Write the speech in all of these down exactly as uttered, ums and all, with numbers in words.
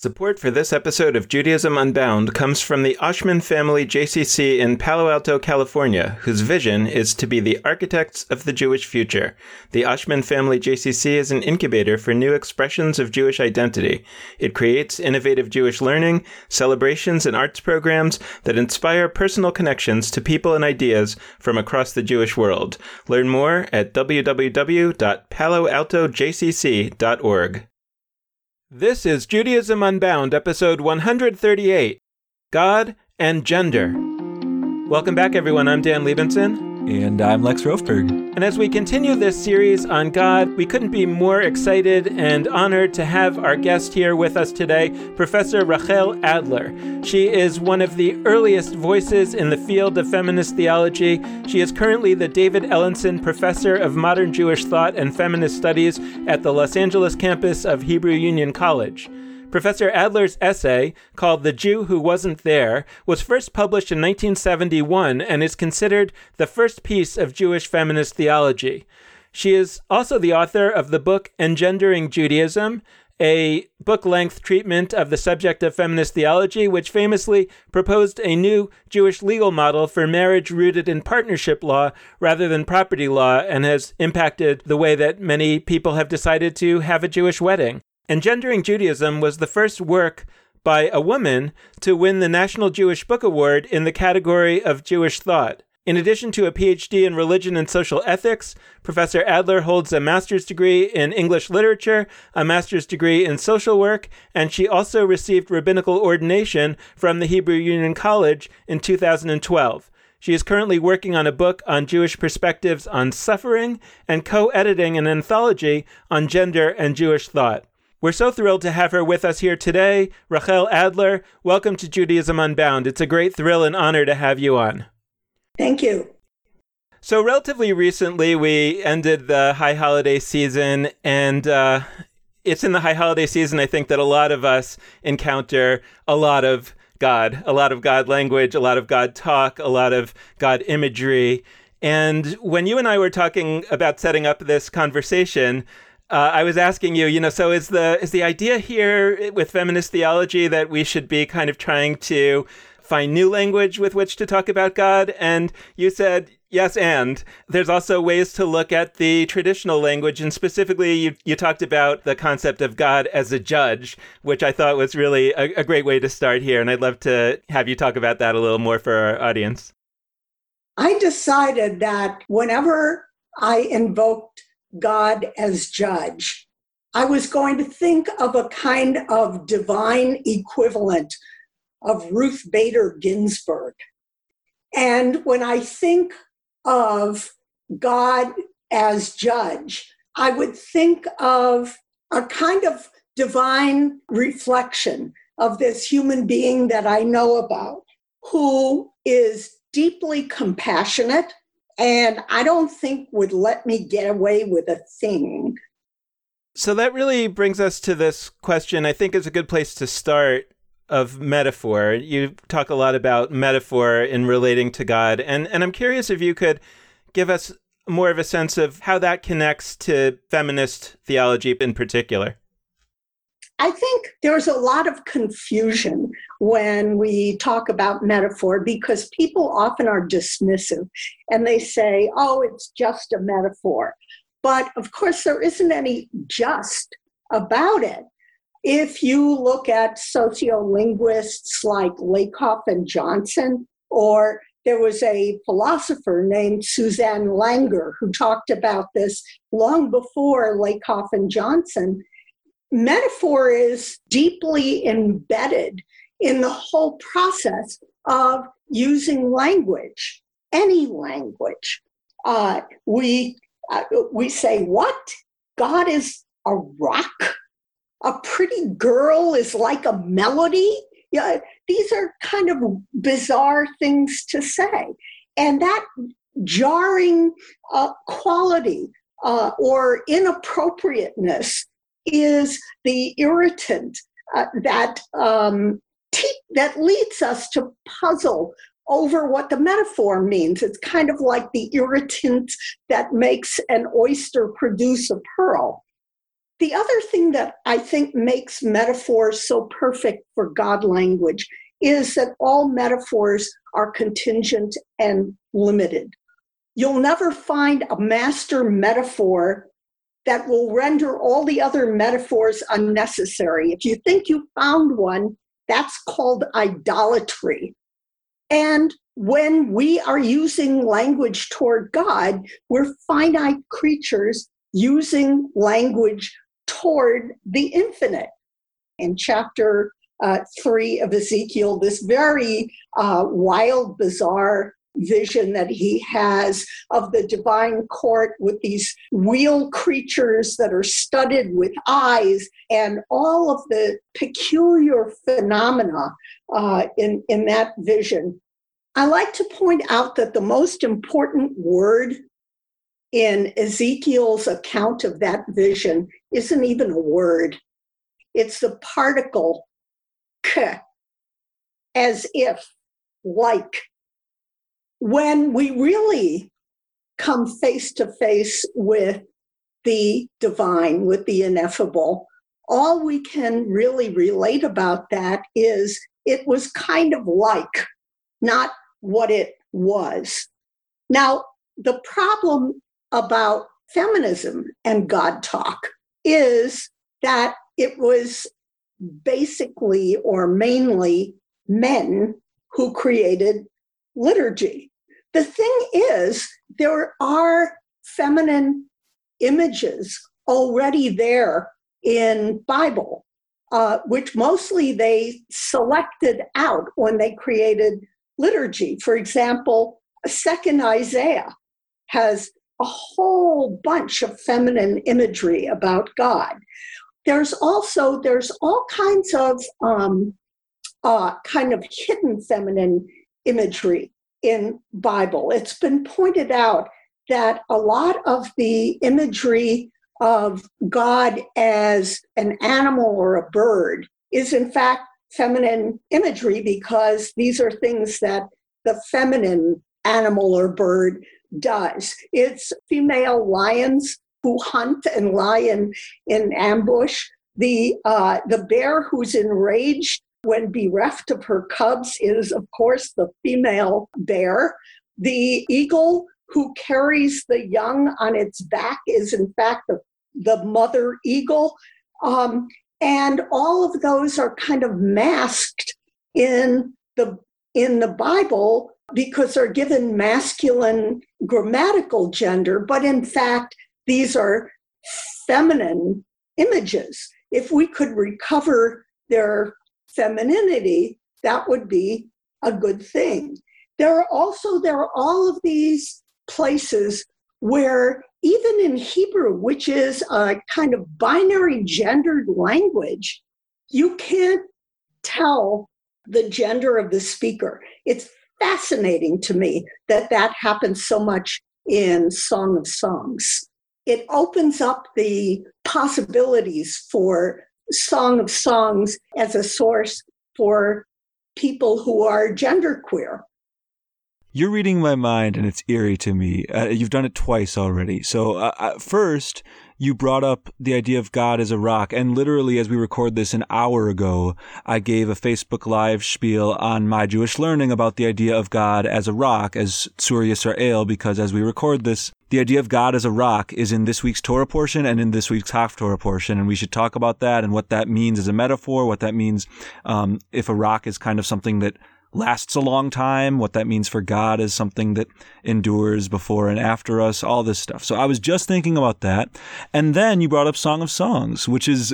Support for this episode of Judaism Unbound comes from the Oshman Family J C C in Palo Alto, California, whose vision is to be the architects of the Jewish future. The Oshman Family J C C is an incubator for new expressions of Jewish identity. It creates innovative Jewish learning, celebrations, and arts programs that inspire personal connections to people and ideas from across the Jewish world. Learn more at w w w dot palo alto j c c dot org. This is Judaism Unbound, episode one hundred thirty-eight, God and Gender. Welcome back, everyone. I'm Dan Liebenson. And I'm Lex Rofberg. And as we continue this series on God, we couldn't be more excited and honored to have our guest here with us today, Professor Rachel Adler. She is one of the earliest voices in the field of feminist theology. She is currently the David Ellenson Professor of Modern Jewish Thought and Feminist Studies at the Los Angeles campus of Hebrew Union College. Professor Adler's essay, called The Jew Who Wasn't There, was first published in nineteen seventy-one and is considered the first piece of Jewish feminist theology. She is also the author of the book Engendering Judaism, a book-length treatment of the subject of feminist theology, which famously proposed a new Jewish legal model for marriage rooted in partnership law rather than property law, and has impacted the way that many people have decided to have a Jewish wedding. Engendering Judaism was the first work by a woman to win the National Jewish Book Award in the category of Jewish thought. In addition to a P H D in religion and social ethics, Professor Adler holds a master's degree in English literature, a master's degree in social work, and she also received rabbinical ordination from the Hebrew Union College in two thousand twelve. She is currently working on a book on Jewish perspectives on suffering and co-editing an anthology on gender and Jewish thought. We're so thrilled to have her with us here today. Rachel Adler, welcome to Judaism Unbound. It's a great thrill and honor to have you on. Thank you. So relatively recently, we ended the high holiday season, and uh, it's in the high holiday season, I think, that a lot of us encounter a lot of God, a lot of God language, a lot of God talk, a lot of God imagery. And when you and I were talking about setting up this conversation, Uh, I was asking you, you know, so is the is the idea here with feminist theology that we should be kind of trying to find new language with which to talk about God? And you said, yes, and there's also ways to look at the traditional language. And specifically, you, you talked about the concept of God as a judge, which I thought was really a, a great way to start here. And I'd love to have you talk about that a little more for our audience. I decided that whenever I invoked God as judge, I was going to think of a kind of divine equivalent of Ruth Bader Ginsburg. And when I think of God as judge, I would think of a kind of divine reflection of this human being that I know about, who is deeply compassionate, and I don't think would let me get away with a thing. So that really brings us to this question, I think is a good place to start, of metaphor. You talk a lot about metaphor in relating to God. And, and I'm curious if you could give us more of a sense of how that connects to feminist theology in particular. I think there's a lot of confusion when we talk about metaphor because people often are dismissive and they say, oh, it's just a metaphor. But of course, there isn't any just about it. If you look at sociolinguists like Lakoff and Johnson, or there was a philosopher named Suzanne Langer who talked about this long before Lakoff and Johnson, metaphor is deeply embedded in the whole process of using language, any language. Uh, we uh, we say, what? God is a rock? A pretty girl is like a melody? Yeah, these are kind of bizarre things to say. And that jarring uh, quality uh, or inappropriateness is the irritant uh, that um, te- that leads us to puzzle over what the metaphor means. It's kind of like the irritant that makes an oyster produce a pearl. The other thing that I think makes metaphors so perfect for God language is that all metaphors are contingent and limited. You'll never find a master metaphor that will render all the other metaphors unnecessary. If you think you found one, that's called idolatry. And when we are using language toward God, we're finite creatures using language toward the infinite. In chapter uh, three of Ezekiel, this very uh, wild, bizarre vision that he has of the divine court with these wheel creatures that are studded with eyes and all of the peculiar phenomena uh, in, in that vision. I like to point out that the most important word in Ezekiel's account of that vision isn't even a word. It's the particle k, as if, like. When we really come face to face with the divine, with the ineffable, all we can really relate about that is it was kind of like, not what it was. Now, the problem about feminism and God talk is that it was basically or mainly men who created liturgy. The thing is, there are feminine images already there in Bible, uh, which mostly they selected out when they created liturgy. For example, Second Isaiah has a whole bunch of feminine imagery about God. There's also, there's all kinds of um, uh, kind of hidden feminine imagery in Bible. It's been pointed out that a lot of the imagery of God as an animal or a bird is in fact feminine imagery because these are things that the feminine animal or bird does. It's female lions who hunt and lie in, in ambush. The, uh, the bear who's enraged when bereft of her cubs is, of course, the female bear. The eagle who carries the young on its back is, in fact, the, the mother eagle. Um, and all of those are kind of masked in the, in the Bible because they're given masculine grammatical gender, but in fact, these are feminine images. If we could recover their femininity, that would be a good thing. There are also, there are all of these places where even in Hebrew, which is a kind of binary gendered language, you can't tell the gender of the speaker. It's fascinating to me that that happens so much in Song of Songs. It opens up the possibilities for Song of Songs as a source for people who are genderqueer. You're reading my mind, and it's eerie to me. Uh, you've done it twice already. So uh, first, you brought up the idea of God as a rock. And literally, as we record this an hour ago, I gave a Facebook Live spiel on My Jewish Learning about the idea of God as a rock, as Tzur Yisrael, because as we record this, the idea of God as a rock is in this week's Torah portion and in this week's Haftorah portion. And we should talk about that and what that means as a metaphor, what that means um, if a rock is kind of something that lasts a long time, what that means for God as something that endures before and after us, all this stuff. So I was just thinking about that. And then you brought up Song of Songs, which is,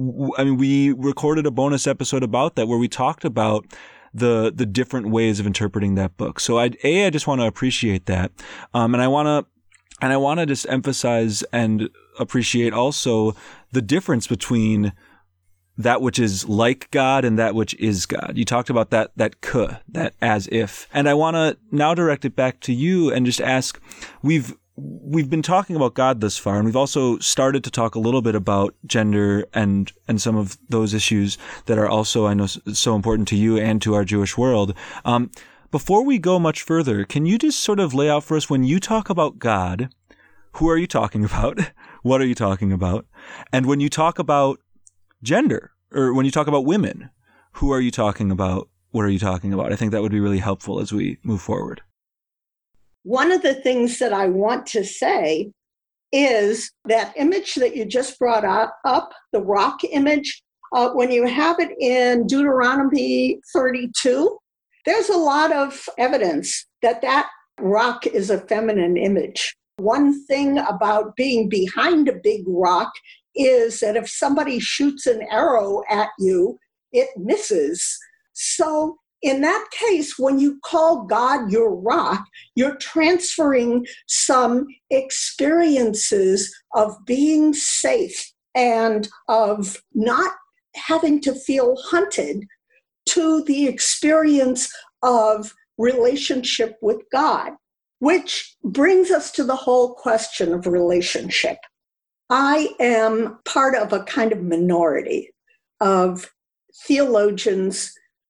I mean, we recorded a bonus episode about that where we talked about the the different ways of interpreting that book. So I, A, I just want to appreciate that. Um, and I want to, and I want to just emphasize and appreciate also the difference between that which is like God and that which is God. You talked about that, that k, that as if. And I want to now direct it back to you and just ask, we've, we've been talking about God thus far, and we've also started to talk a little bit about gender and, and some of those issues that are also, I know, so important to you and to our Jewish world. Um, before we go much further, can you just sort of lay out for us, when you talk about God, who are you talking about? What are you talking about? And when you talk about gender, or when you talk about women, who are you talking about? What are you talking about? I think that would be really helpful as we move forward. One of the things that I want to say is that image that you just brought up, the rock image, uh, when you have it in Deuteronomy thirty-two, there's a lot of evidence that that rock is a feminine image. One thing about being behind a big rock is that if somebody shoots an arrow at you, it misses. So in that case, when you call God your rock, you're transferring some experiences of being safe and of not having to feel hunted to the experience of relationship with God, which brings us to the whole question of relationship. I am part of a kind of minority of theologians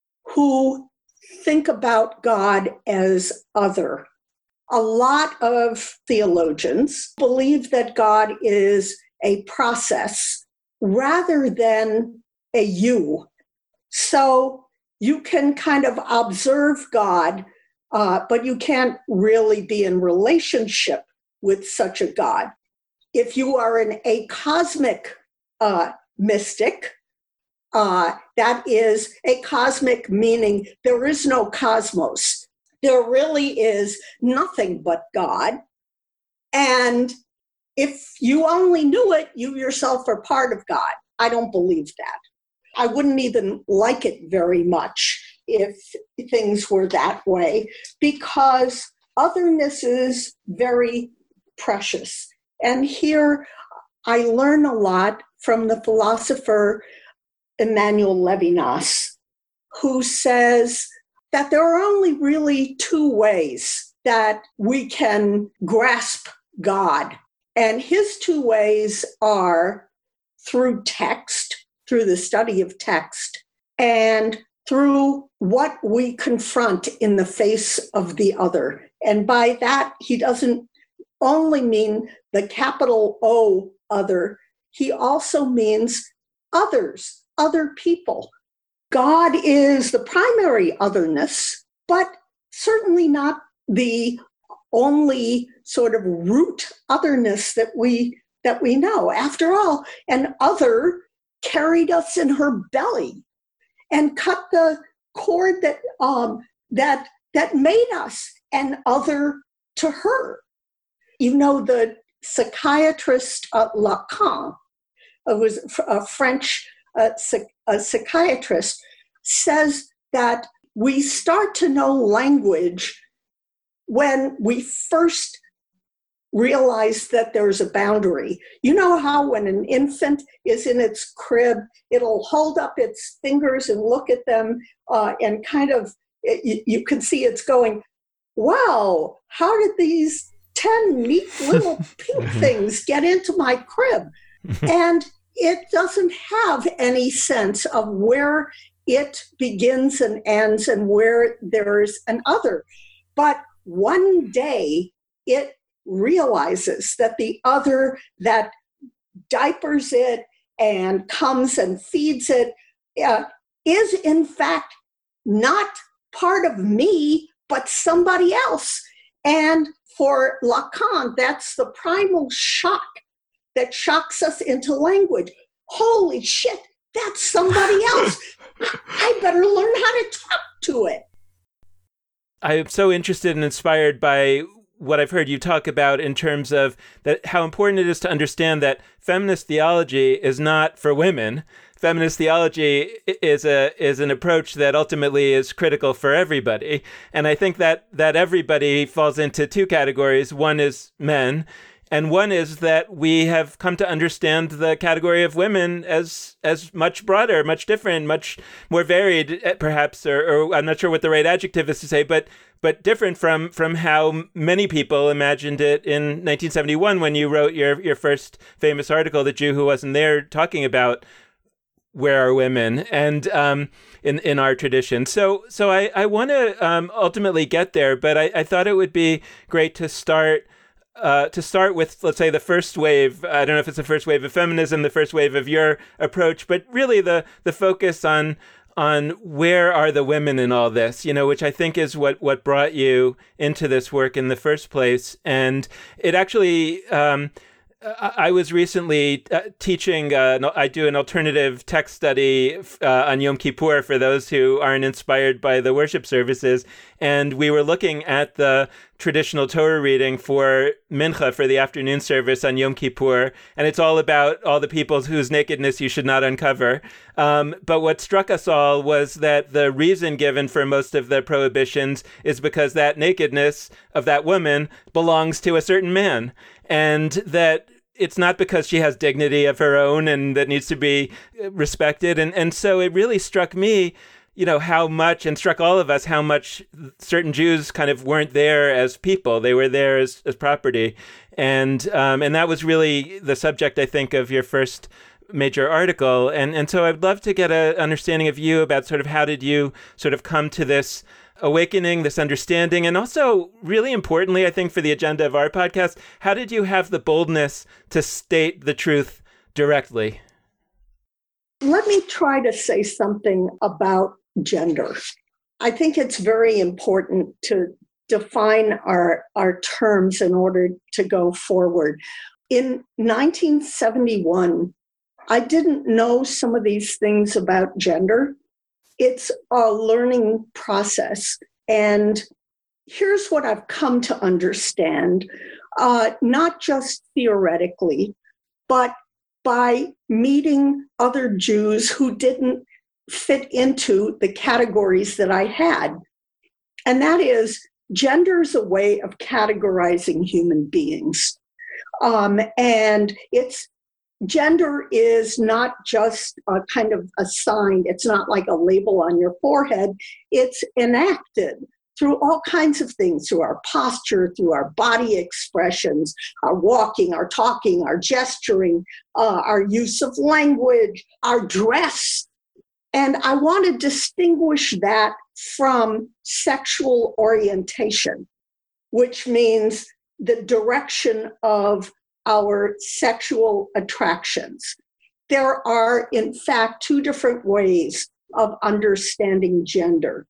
who think about God as other. A lot of theologians believe that God is a process rather than a you. So you can kind of observe God, uh, but you can't really be in relationship with such a God. If you are an acosmic uh, mystic, uh, that is a cosmic meaning there is no cosmos. There really is nothing but God. And if you only knew it, you yourself are part of God. I don't believe that. I wouldn't even like it very much if things were that way, because otherness is very precious. And here I learn a lot from the philosopher Emmanuel Levinas, who says that there are only really two ways that we can grasp God. And his two ways are through text, through the study of text, and through what we confront in the face of the other. And by that, he doesn't only mean the capital O other, he also means others, other people. God is the primary otherness, but certainly not the only sort of root otherness that we that we know. After all, an other carried us in her belly and cut the cord that um, that that made us an other to her. You know, the psychiatrist uh, Lacan, who was a French uh, a psychiatrist, says that we start to know language when we first realize that there's a boundary. You know how when an infant is in its crib, it'll hold up its fingers and look at them uh, and kind of, you, you can see it's going, wow, how did these ten neat little pink things get into my crib? And it doesn't have any sense of where it begins and ends and where there's an other. But one day it realizes that the other that diapers it and comes and feeds it uh, is in fact not part of me, but somebody else. And for Lacan, that's the primal shock that shocks us into language. Holy shit, that's somebody else. I better learn how to talk to it. I'm so interested and inspired by what I've heard you talk about in terms of that how important it is to understand that feminist theology is not for women. Feminist theology is a is an approach that ultimately is critical for everybody. And I think that that everybody falls into two categories. One is men, and one is that we have come to understand the category of women as as much broader, much different, much more varied, perhaps, or, or I'm not sure what the right adjective is to say, but but different from from how many people imagined it in nineteen seventy-one when you wrote your your first famous article, The Jew Who Wasn't There, talking about where are women and um, in in our tradition. So so I, I want to um, ultimately get there, but I, I thought it would be great to start uh, to start with, let's say, the first wave. I don't know if it's the first wave of feminism, the first wave of your approach, but really the the focus on on where are the women in all this, you know, which I think is what, what brought you into this work in the first place. And it actually, um, I was recently uh, teaching, uh, I do an alternative text study uh, on Yom Kippur for those who aren't inspired by the worship services. And we were looking at the traditional Torah reading for Mincha, for the afternoon service on Yom Kippur. And it's all about all the people whose nakedness you should not uncover. Um, but what struck us all was that the reason given for most of the prohibitions is because that nakedness of that woman belongs to a certain man. And that it's not because she has dignity of her own and that needs to be respected. And and so it really struck me, you know, how much, and struck all of us, how much certain Jews kind of weren't there as people. They were there as, as property. And um, and that was really the subject, I think, of your first major article. And, and so I'd love to get an understanding of you about sort of how did you sort of come to this awakening, this understanding, and also, really importantly, I think for the agenda of our podcast, how did you have the boldness to state the truth directly? Let me try to say something about gender. I think it's very important to define our, our terms in order to go forward. In nineteen seventy-one, I didn't know some of these things about gender. It's a learning process. And here's what I've come to understand, uh, not just theoretically, but by meeting other Jews who didn't fit into the categories that I had. And that is, gender is a way of categorizing human beings. Um, and it's Gender is not just a kind of assigned, it's not like a label on your forehead, it's enacted through all kinds of things, through our posture, through our body expressions, our walking, our talking, our gesturing, uh, our use of language, our dress. And I want to distinguish that from sexual orientation, which means the direction of our sexual attractions. There are, in fact, two different ways of understanding gender.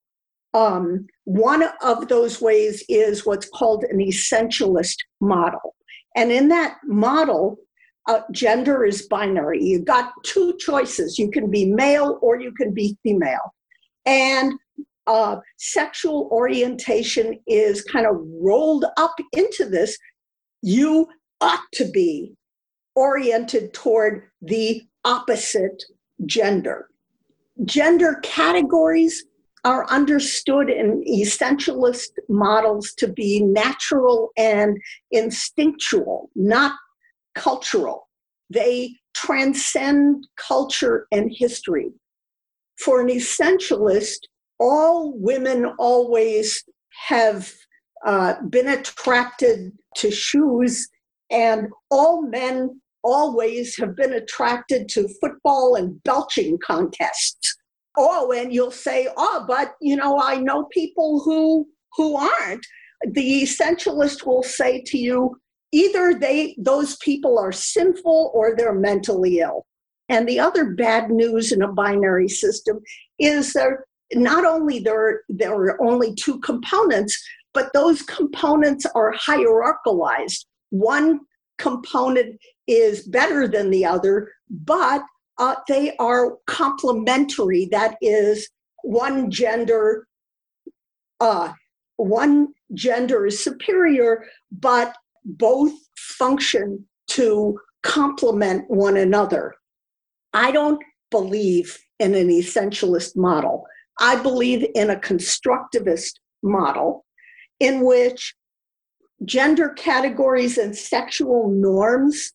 Um, one of those ways is what's called an essentialist model. And in that model, uh, gender is binary. You've got two choices. You can be male or you can be female. And uh, sexual orientation is kind of rolled up into this. You ought to be oriented toward the opposite gender. Gender categories are understood in essentialist models to be natural and instinctual, not cultural. They transcend culture and history. For an essentialist, all women always have uh, been attracted to shoes, and all men always have been attracted to football and belching contests. Oh, and you'll say, oh, but, you know, I know people who who aren't. The essentialist will say to you, either they those people are sinful or they're mentally ill. And the other bad news in a binary system is that not only there, there are only two components, but those components are hierarchicalized. One component is better than the other, but uh, they are complementary. That is, one gender, uh, one gender is superior, but both function to complement one another. I don't believe in an essentialist model. I believe in a constructivist model in which gender categories and sexual norms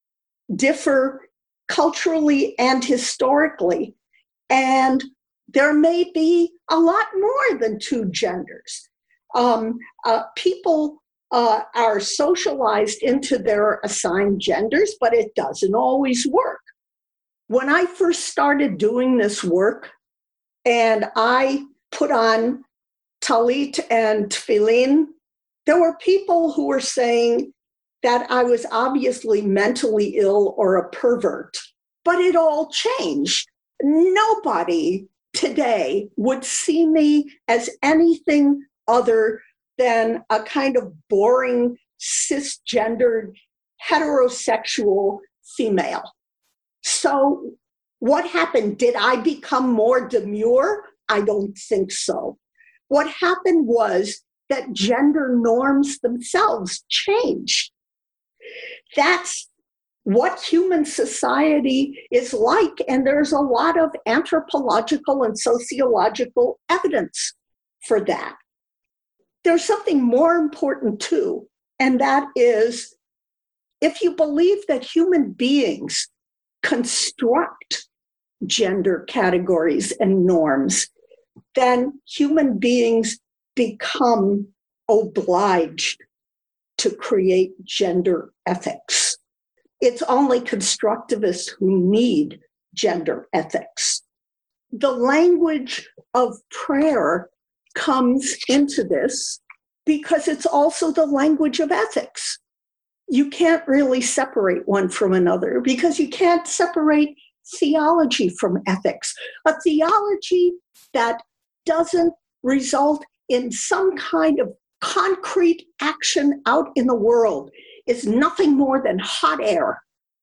differ culturally and historically. And there may be a lot more than two genders. Um, uh, people uh, are socialized into their assigned genders, but it doesn't always work. When I first started doing this work and I put on talit and tefillin, there were people who were saying, that I was obviously mentally ill or a pervert. But it all changed. Nobody today would see me as anything other than a kind of boring, cisgendered, heterosexual female. So what happened? Did I become more demure? I don't think so. What happened was that gender norms themselves changed. That's what human society is like, and there's a lot of anthropological and sociological evidence for that. There's something more important too, and that is, if you believe that human beings construct gender categories and norms, then human beings become obliged to create gender ethics. It's only constructivists who need gender ethics. The language of prayer comes into this because it's also the language of ethics. You can't really separate one from another because you can't separate theology from ethics. A theology that doesn't result in some kind of concrete action out in the world is nothing more than hot air.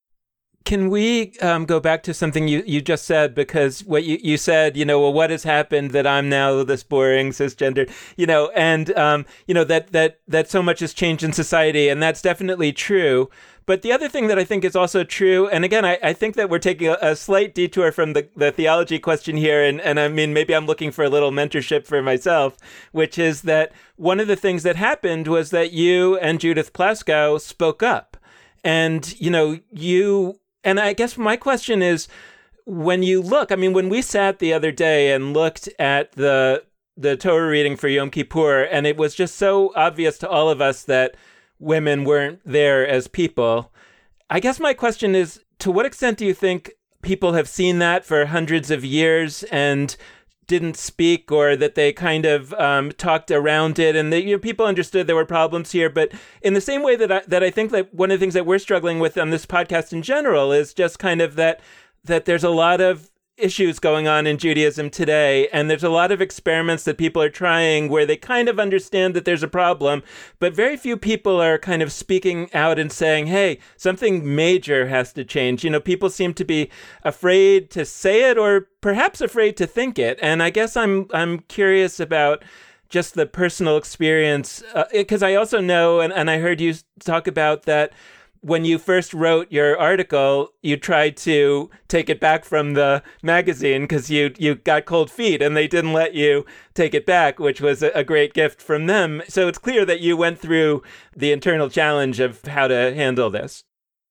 Can we um, go back to something you, you just said? Because what you, you said, you know, well, what has happened that I'm now this boring cisgender, you know, and, um, you know, that, that, that so much has changed in society. And that's definitely true. But the other thing that I think is also true, and again, I, I think that we're taking a, a slight detour from the, the theology question here. And, and I mean, maybe I'm looking for a little mentorship for myself, which is that one of the things that happened was that you and Judith Plaskow spoke up. And, you know, you... And I guess my question is, when you look, I mean, when we sat the other day and looked at the the Torah reading for Yom Kippur, and it was just so obvious to all of us that women weren't there as people, I guess my question is, to what extent do you think people have seen that for hundreds of years and didn't speak, or that they kind of um, talked around it, and that, you know, people understood there were problems here? But in the same way that I, that I think that one of the things that we're struggling with on this podcast in general is just kind of that that there's a lot of issues going on in Judaism today, and there's a lot of experiments that people are trying where they kind of understand that there's a problem, but very few people are kind of speaking out and saying, hey, something major has to change. You know, people seem to be afraid to say it, or perhaps afraid to think it. And I guess I'm I'm curious about just the personal experience, because uh, I also know, and, and I heard you talk about that when you first wrote your article, you tried to take it back from the magazine because you, you got cold feet and they didn't let you take it back, which was a, a great gift from them. So it's clear that you went through the internal challenge of how to handle this.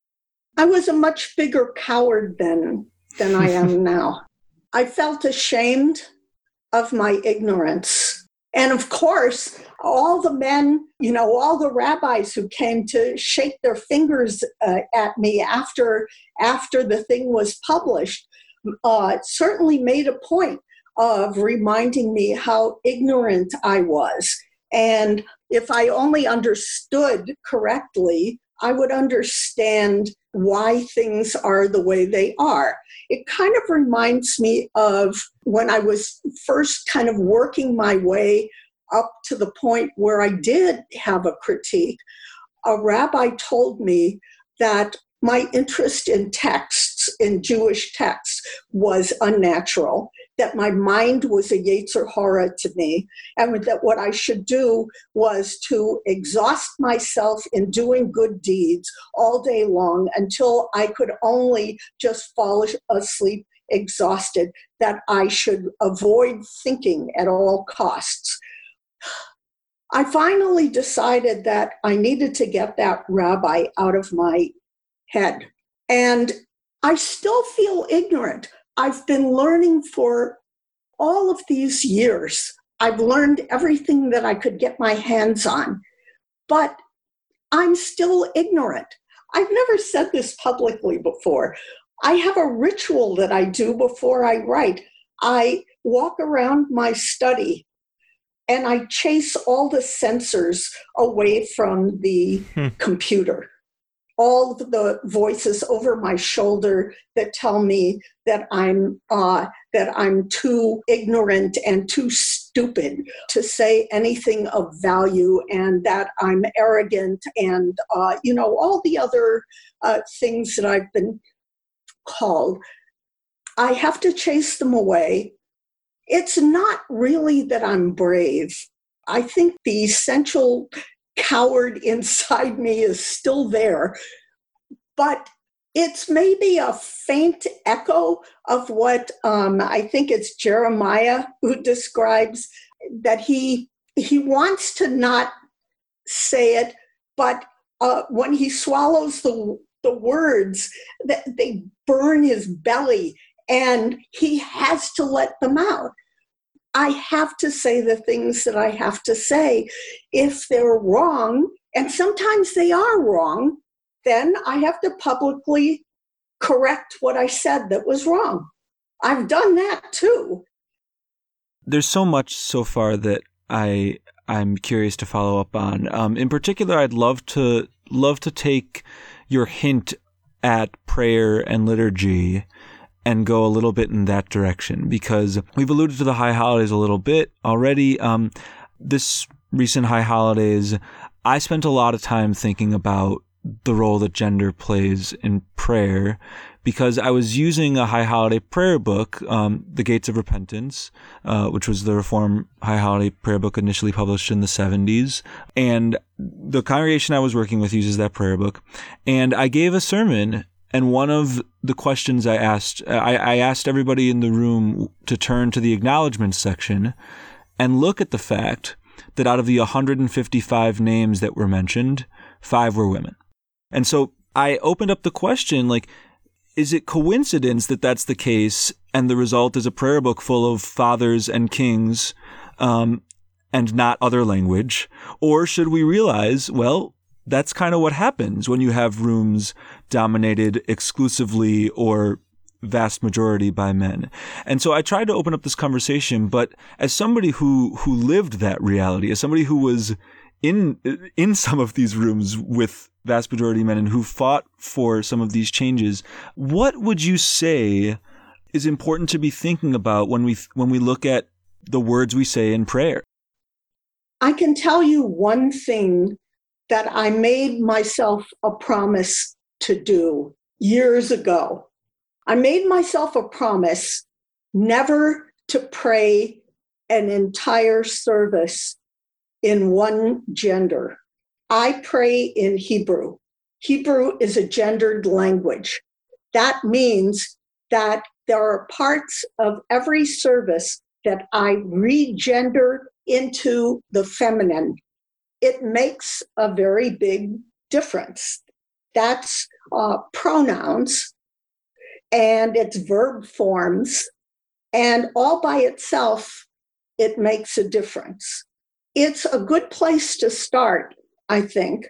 I was a much bigger coward then than I am now. I felt ashamed of my ignorance. And of course, all the men, you know, all the rabbis who came to shake their fingers uh, at me after, after the thing was published, uh, certainly made a point of reminding me how ignorant I was. And if I only understood correctly, I would understand why things are the way they are. It kind of reminds me of when I was first kind of working my way up to the point where I did have a critique. A rabbi told me that my interest in texts, in Jewish texts, was unnatural, that my mind was a Yetzer Hara to me, and that what I should do was to exhaust myself in doing good deeds all day long until I could only just fall asleep exhausted, that I should avoid thinking at all costs. I finally decided that I needed to get that rabbi out of my head. And I still feel ignorant. I've been learning for all of these years. I've learned everything that I could get my hands on, but I'm still ignorant. I've never said this publicly before. I have a ritual that I do before I write. I walk around my study and I chase all the sensors away from the hmm. computer. all the voices over my shoulder that tell me that I'm uh, that I'm too ignorant and too stupid to say anything of value, and that I'm arrogant, and uh, you know all the other uh, things that I've been called. I have to chase them away. It's not really that I'm brave. I think the essential coward inside me is still there, but it's maybe a faint echo of what um, I think it's Jeremiah who describes, that he he wants to not say it, but uh, when he swallows the the words, that they burn his belly, and he has to let them out. I have to say the things that I have to say. If they're wrong, and sometimes they are wrong, then I have to publicly correct what I said that was wrong. I've done that too. There's so much so far that I I'm curious to follow up on. Um, in particular, I'd love to love to take your hint at prayer and liturgy and go a little bit in that direction, because we've alluded to the high holidays a little bit already. Um, this recent high holidays, I spent a lot of time thinking about the role that gender plays in prayer, because I was using a high holiday prayer book, um, The Gates of Repentance, uh, which was the Reform high holiday prayer book initially published in the seventies. And the congregation I was working with uses that prayer book. And I gave a sermon, and one of the questions I asked, I, I asked everybody in the room to turn to the acknowledgments section and look at the fact that out of the one hundred fifty-five names that were mentioned, five were women. And so I opened up the question, like, is it coincidence that that's the case and the result is a prayer book full of fathers and kings um, and not other language? Or should we realize, well, that's kind of what happens when you have rooms dominated exclusively or vast majority by men. And so I tried to open up this conversation, but as somebody who who lived that reality, as somebody who was in in some of these rooms with vast majority men and who fought for some of these changes, what would you say is important to be thinking about when we when we look at the words we say in prayer? I can tell you one thing that I made myself a promise to do years ago. I made myself a promise never to pray an entire service in one gender. I pray in Hebrew. Hebrew is a gendered language. That means that there are parts of every service that I regender into the feminine. It makes a very big difference. That's uh, pronouns, and it's verb forms, and all by itself, it makes a difference. It's a good place to start, I think,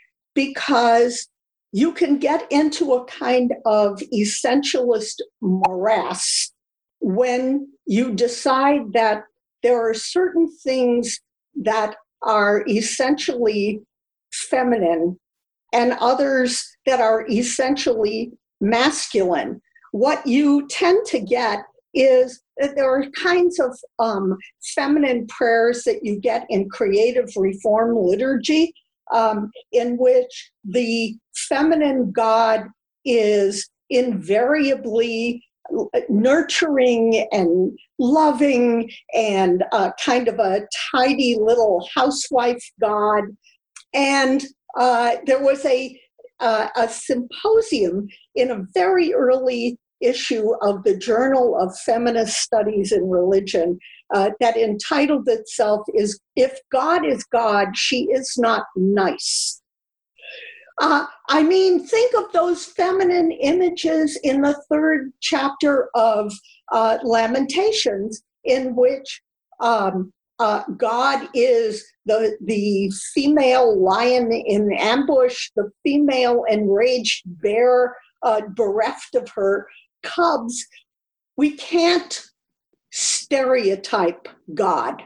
because you can get into a kind of essentialist morass when you decide that there are certain things that are essentially feminine and others that are essentially masculine. What you tend to get is that there are kinds of um, feminine prayers that you get in creative reform liturgy, um, in which the feminine God is invariably nurturing and loving and uh, kind of a tidy little housewife God. And uh, there was a, uh, a symposium in a very early issue of the Journal of Feminist Studies in Religion uh, that entitled itself is If God is God, She Is Not Nice. Uh, I mean, think of those feminine images in the third chapter of uh, Lamentations, in which um, uh, God is the, the female lion in ambush, the female enraged bear uh, bereft of her cubs. We can't stereotype God.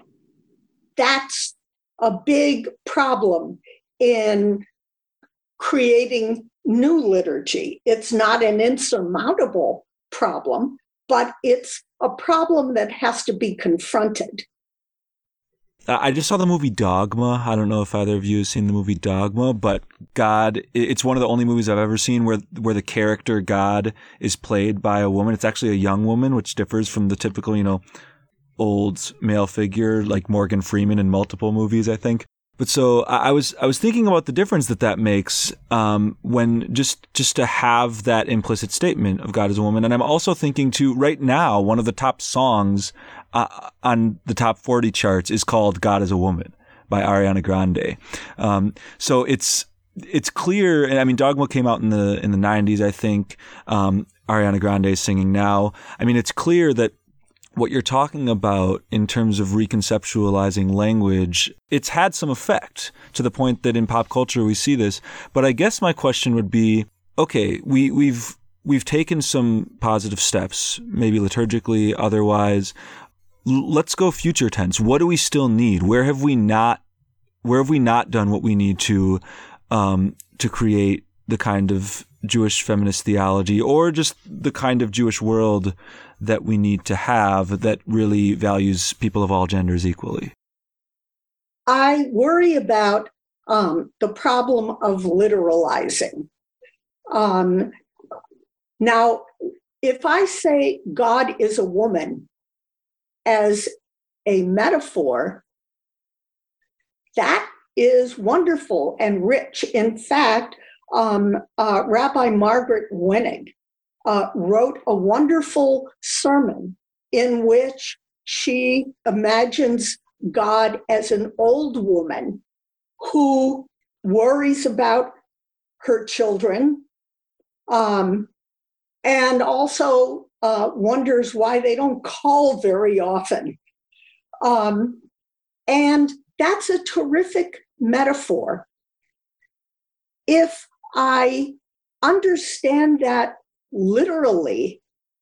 That's a big problem in creating new liturgy. It's not an insurmountable problem, but it's a problem that has to be confronted. I just saw the movie Dogma. I don't know if either of you have seen the movie Dogma, but God, it's one of the only movies I've ever seen where where the character God is played by a woman. It's actually a young woman, which differs from the typical, you know, old male figure like Morgan Freeman in multiple movies, I think. But so I was I was thinking about the difference that that makes um, when just just to have that implicit statement of God as a woman. And I'm also thinking too, right now, one of the top songs uh, on the top forty charts is called God as a Woman by Ariana Grande. Um, so it's it's clear. And I mean, Dogma came out in the in the nineties, I think. Um, Ariana Grande is singing now. I mean, it's clear that what you're talking about in terms of reconceptualizing language, it's had some effect to the point that in pop culture we see this. But I guess my question would be, okay, we, we've we've taken some positive steps, maybe liturgically, otherwise. L- let's go future tense. What do we still need? Where have we not where have we not done what we need to um, to create the kind of Jewish feminist theology, or just the kind of Jewish world that we need to have that really values people of all genders equally? I worry about um, the problem of literalizing. Um, now, if I say God is a woman as a metaphor, that is wonderful and rich. In fact, um, uh, Rabbi Margaret Wenig uh, wrote a wonderful sermon in which she imagines God as an old woman who worries about her children um, and also uh, wonders why they don't call very often. Um, and that's a terrific metaphor. If I understand that literally,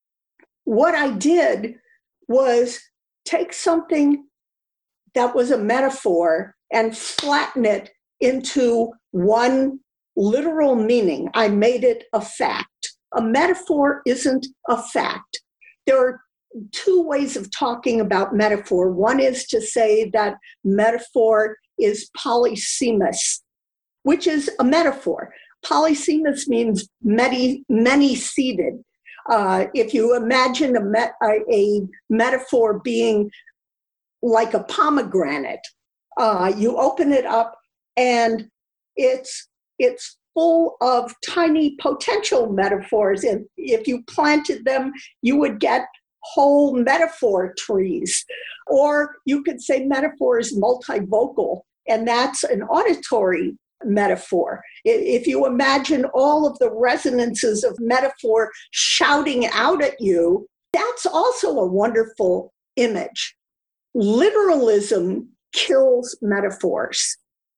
what I did was take something that was a metaphor and flatten it into one literal meaning. I made it a fact. A metaphor isn't a fact. There are two ways of talking about metaphor. One is to say that metaphor is polysemous, which is a metaphor. Polysemous means many, many-seeded. Uh, if you imagine a, met, a, a metaphor being like a pomegranate, uh, you open it up and it's it's full of tiny potential metaphors. And if you planted them, you would get whole metaphor trees. Or you could say metaphor is multivocal, and that's an auditory metaphor. If you imagine all of the resonances of metaphor shouting out at you, that's also a wonderful image. Literalism kills metaphors.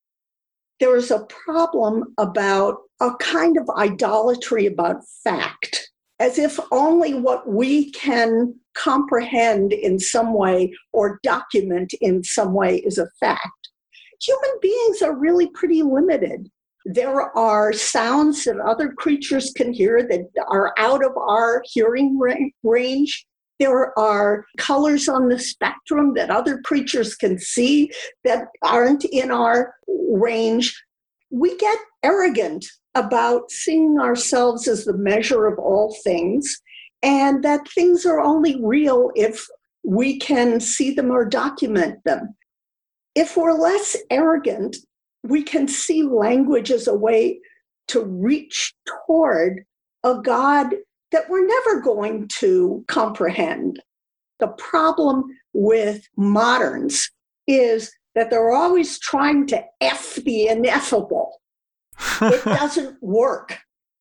There is a problem about a kind of idolatry about fact, as if only what we can comprehend in some way or document in some way is a fact. Human beings are really pretty limited. There are sounds that other creatures can hear that are out of our hearing range. There are colors on the spectrum that other creatures can see that aren't in our range. We get arrogant about seeing ourselves as the measure of all things, and that things are only real if we can see them or document them. If we're less arrogant, we can see language as a way to reach toward a God that we're never going to comprehend. The problem with moderns is that they're always trying to F the ineffable. It doesn't work.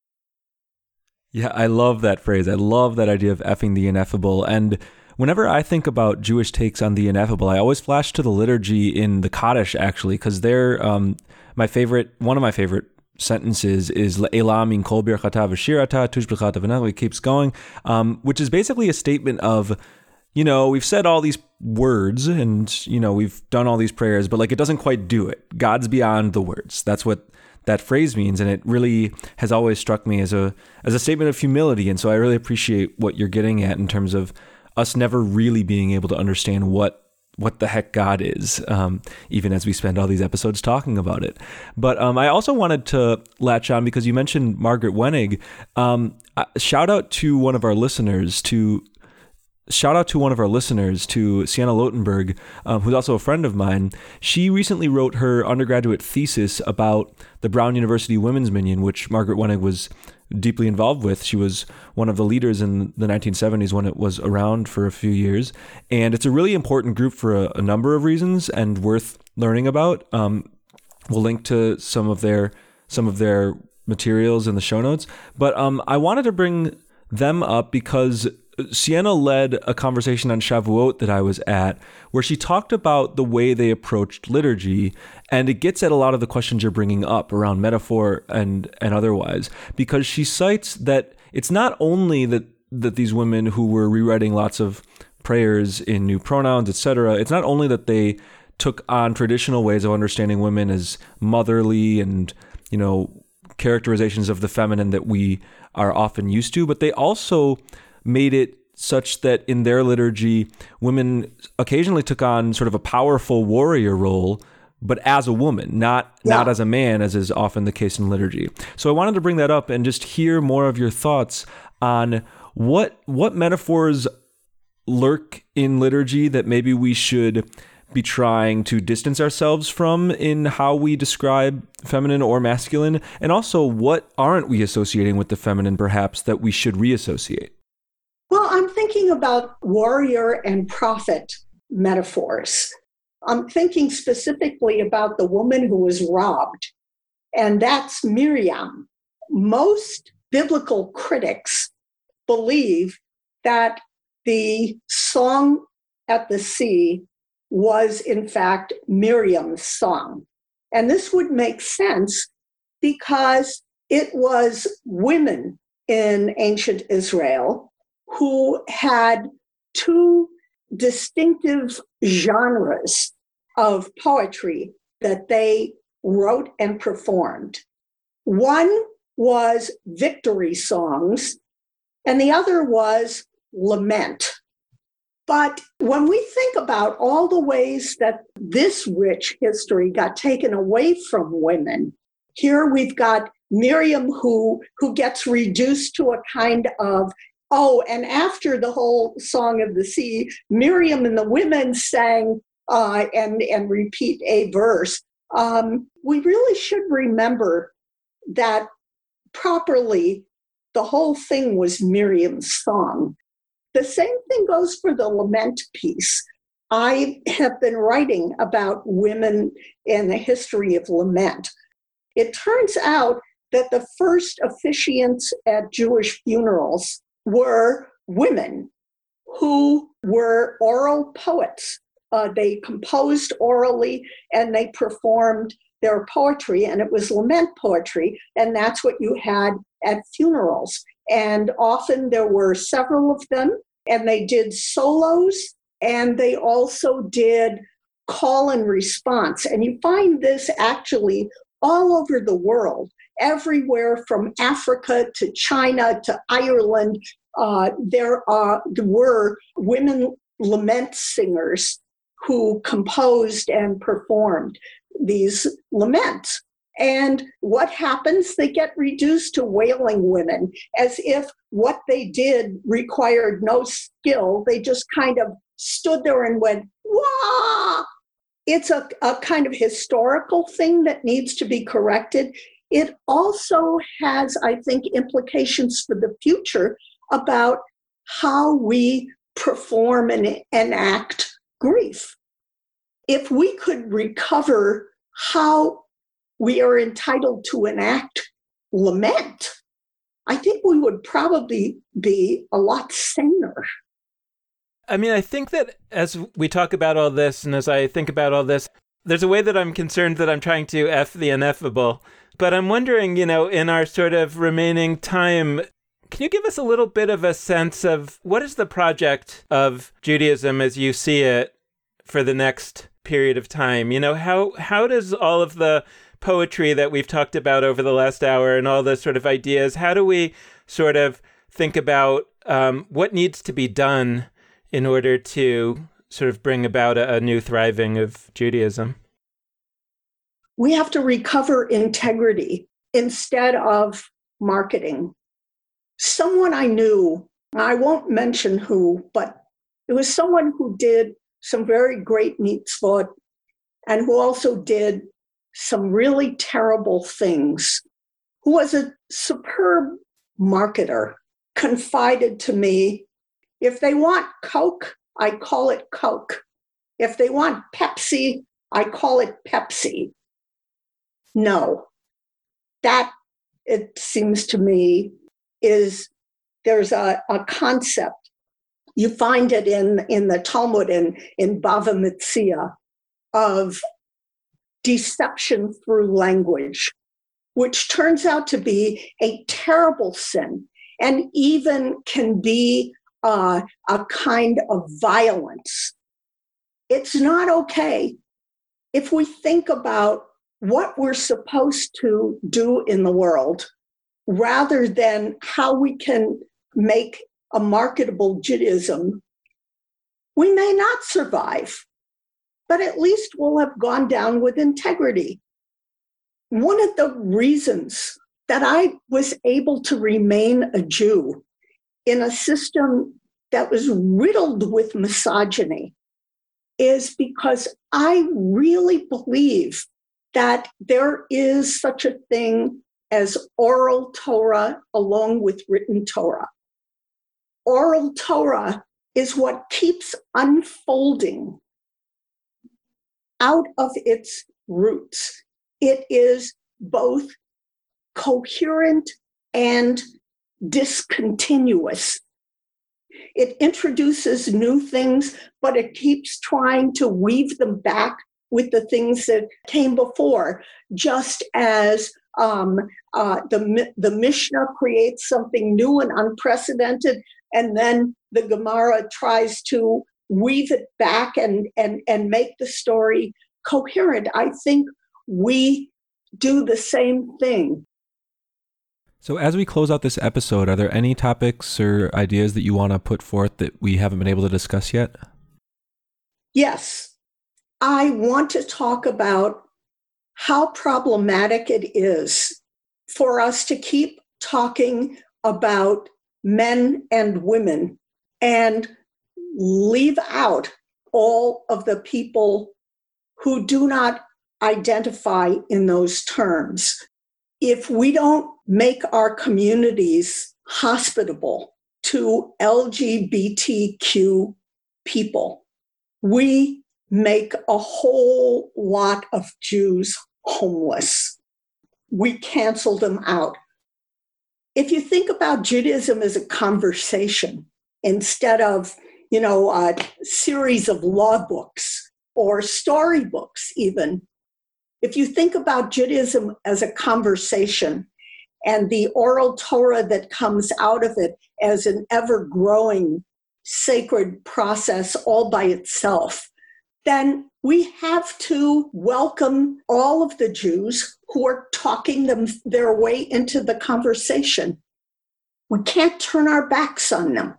Yeah, I love that phrase. I love that idea of effing the ineffable. And whenever I think about Jewish takes on the ineffable, I always flash to the liturgy in the Kaddish, actually, because they're um, my favorite, one of my favorite sentences is Elam min kol birchata v'shirata tushbechata v'nachal. It keeps going, um, which is basically a statement of, you know, we've said all these words and, you know, we've done all these prayers, but like it doesn't quite do it. God's beyond the words. That's what that phrase means. And it really has always struck me as a as a statement of humility. And so I really appreciate what you're getting at in terms of us never really being able to understand what what the heck God is, um, even as we spend all these episodes talking about it. But um, I also wanted to latch on because you mentioned Margaret Wenig. Um, shout out to one of our listeners, to shout out to one of our listeners, to Sienna Lotenberg, um, who's also a friend of mine. She recently wrote her undergraduate thesis about the Brown University Women's Minyan, which Margaret Wenig was deeply involved with. She was one of the leaders in the nineteen seventies when it was around for a few years. And it's a really important group for a, a number of reasons and worth learning about. Um, we'll link to some of their some of their materials in the show notes. But um, I wanted to bring them up because Sienna led a conversation on Shavuot that I was at where she talked about the way they approached liturgy, and it gets at a lot of the questions you're bringing up around metaphor and and otherwise, because she cites that it's not only that that these women who were rewriting lots of prayers in new pronouns, et cetera, it's not only that they took on traditional ways of understanding women as motherly and, you know, characterizations of the feminine that we are often used to, but they also made it such that in their liturgy, women occasionally took on sort of a powerful warrior role, but as a woman, not yeah. not as a man, as is often the case in liturgy. So I wanted to bring that up and just hear more of your thoughts on what what metaphors lurk in liturgy that maybe we should be trying to distance ourselves from in how we describe feminine or masculine, and also what aren't we associating with the feminine perhaps that we should reassociate? Well, I'm thinking about warrior and prophet metaphors. I'm thinking specifically about the woman who was robbed, and that's Miriam. Most biblical critics believe that the song at the sea was, in fact, Miriam's song. And this would make sense because it was women in ancient Israel who had two distinctive genres of poetry that they wrote and performed. One was victory songs, and the other was lament. But when we think about all the ways that this rich history got taken away from women, here we've got Miriam who, who gets reduced to a kind of Oh, and after the whole Song of the Sea, Miriam and the women sang uh, and, and repeat a verse. Um, we really should remember that properly the whole thing was Miriam's song. The same thing goes for the lament piece. I have been writing about women in the history of lament. It turns out that the first officiants at Jewish funerals were women who were oral poets. Uh, they composed orally and they performed their poetry, and it was lament poetry, and that's what you had at funerals. And often there were several of them, and they did solos, and they also did call and response. And you find this actually all over the world. Everywhere from Africa to China to Ireland, uh, there, are, there were women lament singers who composed and performed these laments. And what happens? They get reduced to wailing women, as if what they did required no skill. They just kind of stood there and went, wah! It's a, a kind of historical thing that needs to be corrected. It also has, I think, implications for the future about how we perform and enact grief. If we could recover how we are entitled to enact lament, I think we would probably be a lot saner. I mean, I think that as we talk about all this, and as I think about all this, there's a way that I'm concerned that I'm trying to F the ineffable. But I'm wondering, you know, in our sort of remaining time, can you give us a little bit of a sense of what is the project of Judaism as you see it for the next period of time? You know, how how does all of the poetry that we've talked about over the last hour and all those sort of ideas, how do we sort of think about um, what needs to be done in order to sort of bring about a, a new thriving of Judaism? We have to recover integrity instead of marketing. Someone I knew, I won't mention who, but it was someone who did some very great mitzvot and who also did some really terrible things, who was a superb marketer, confided to me, if they want Coke, I call it Coke. If they want Pepsi, I call it Pepsi. No, that, it seems to me, is there's a, a concept. You find it in, in the Talmud, in, in Bava Metzia, of deception through language, which turns out to be a terrible sin and even can be uh, a kind of violence. It's not okay. If we think about what we're supposed to do in the world, rather than how we can make a marketable Judaism, we may not survive, but at least we'll have gone down with integrity. One of the reasons that I was able to remain a Jew in a system that was riddled with misogyny is because I really believe that there is such a thing as oral Torah along with written Torah. Oral Torah is what keeps unfolding out of its roots. It is both coherent and discontinuous. It introduces new things, but it keeps trying to weave them back with the things that came before, just as um, uh, the, the Mishnah creates something new and unprecedented, and then the Gemara tries to weave it back and, and, and make the story coherent. I think we do the same thing. So as we close out this episode, are there any topics or ideas that you want to put forth that we haven't been able to discuss yet? Yes. I want to talk about how problematic it is for us to keep talking about men and women and leave out all of the people who do not identify in those terms. If we don't make our communities hospitable to L G B T Q people, we make a whole lot of Jews homeless. We cancel them out. If you think about Judaism as a conversation instead of, you know, a series of law books or storybooks even, if you think about Judaism as a conversation and the oral Torah that comes out of it as an ever-growing sacred process all by itself, then we have to welcome all of the Jews who are talking them their way into the conversation. We can't turn our backs on them.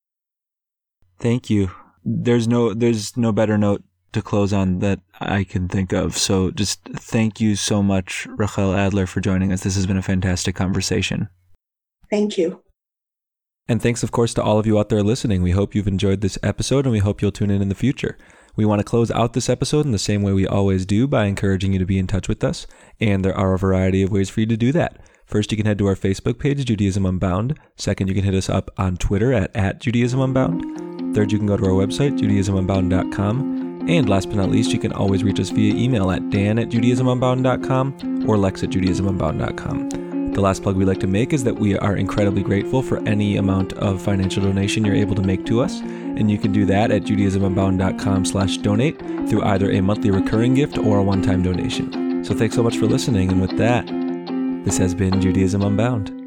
Thank you. There's no there's no better note to close on that I can think of. So just thank you so much, Rachel Adler, for joining us. This has been a fantastic conversation. Thank you. And thanks, of course, to all of you out there listening. We hope you've enjoyed this episode, and we hope you'll tune in in the future. We want to close out this episode in the same way we always do, by encouraging you to be in touch with us. And there are a variety of ways for you to do that. First, you can head to our Facebook page, Judaism Unbound. Second, you can hit us up on Twitter at, at Judaism Unbound. Third, you can go to our website, judaism unbound dot com. And last but not least, you can always reach us via email at dan at judaism unbound dot com or lex at judaism unbound dot com. The last plug we like to make is that we are incredibly grateful for any amount of financial donation you're able to make to us. And you can do that at judaism unbound dot com slash donate through either a monthly recurring gift or a one-time donation. So thanks so much for listening. And with that, this has been Judaism Unbound.